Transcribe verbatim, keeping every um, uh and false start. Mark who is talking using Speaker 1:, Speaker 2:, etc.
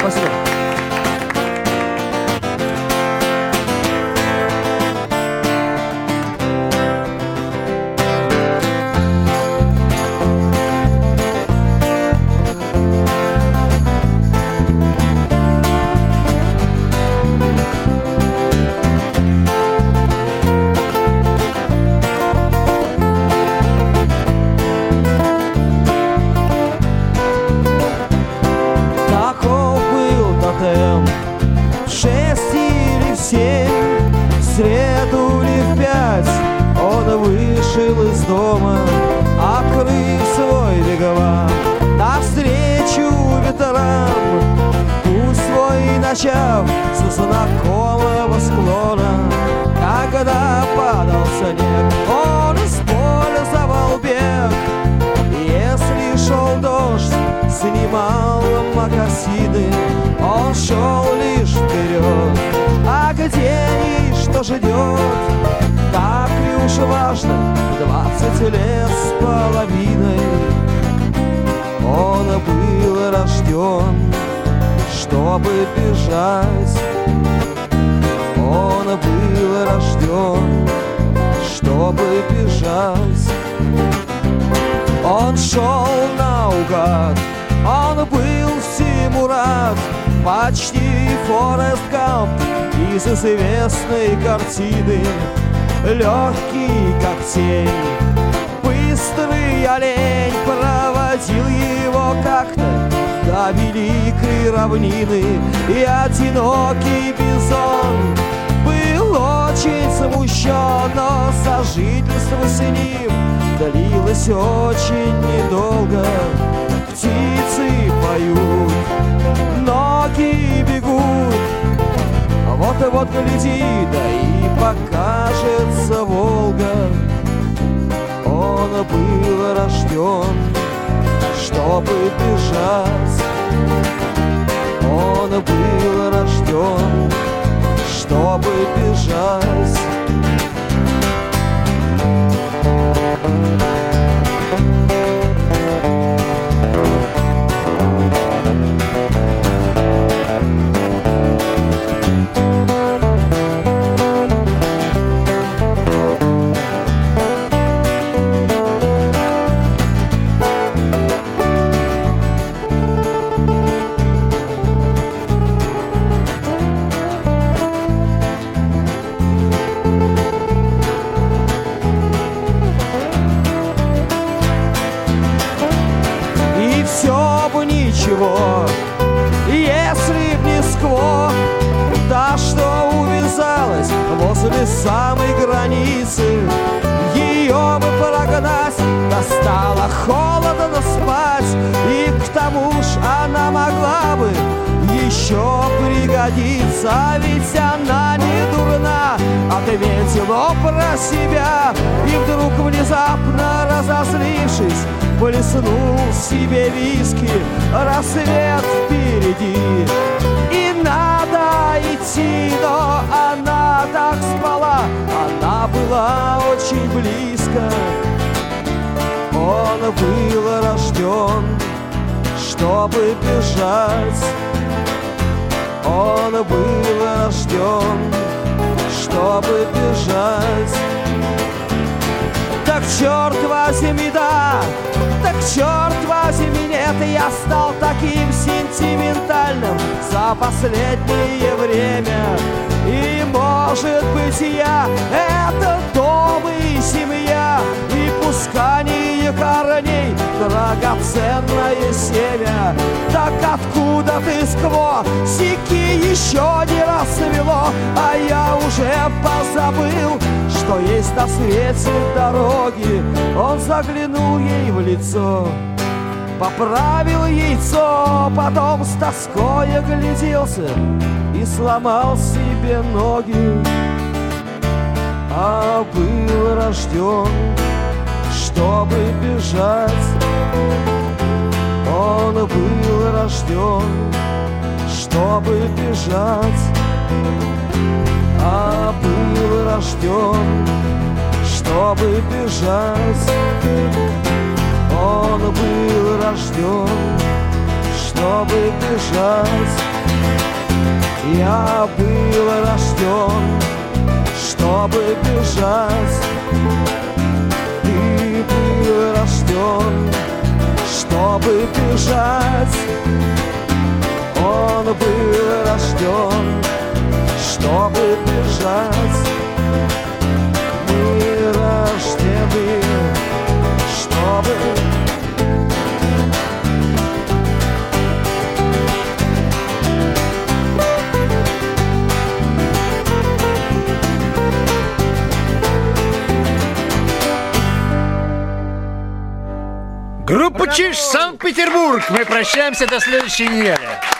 Speaker 1: Спасибо. В шесть или в семь, в среду или в пять он вышел из дома, открыв свой вегован навстречу ветрам. Путь свой начав с знакомого склона, когда падал снег, он использовал бег. Если шел дождь, снимал мокасины, он шел лишь вперед. А где и что ждет, так ли уж важно, двадцать лет с половиной он был рожден, чтобы бежать. Он был рожден, чтобы бежать. Он шел наугад, он был всему рад, почти Форест Гамп из известной картины. Легкий, как тень, быстрый олень проводил его как-то до великой равнины. И одинокий бизон был очень смущен, но сожительство с ним длилось очень недолго. Птицы поют, ноги бегут, вот-вот гляди, да и покажется Волга. Он был рожден, чтобы бежать. Он был рожден, чтобы бежать. Если б не скво, та, что увязалась возле самой границы, ее бы прогнать, да стало холодно спать. И к тому ж она могла бы еще пригодиться, ведь она не дурна, ответила про себя. И вдруг, внезапно разозлившись, плеснул себе виски. Рассвет впереди, и надо идти, но она так спала, она была очень близко. Он был рожден, чтобы бежать. Он был рожден, чтобы бежать. Так черт возьми, да, так черт возьми, нет, я стал таким сентиментальным за последнее время. И может быть я — это дом и семья, и пускание корней — драгоценное семя. Так откуда ты, скво, сики еще не расцвело, а я уже позабыл, что есть на свете дороги. Он заглянул ей в лицо, поправил яйцо, потом с тоской огляделся и сломал себе ноги. А был рожден, чтобы бежать. Он был рожден, чтобы бежать. А был рожден, чтобы бежать. Он был рожден, чтобы бежать. Я был рожден, чтобы бежать. Ты был рожден, чтобы бежать. Он был рожден, чтобы бежать. Мы рождены, чтобы...
Speaker 2: Группа Чиж, Санкт-Петербург. Мы прощаемся до следующей недели.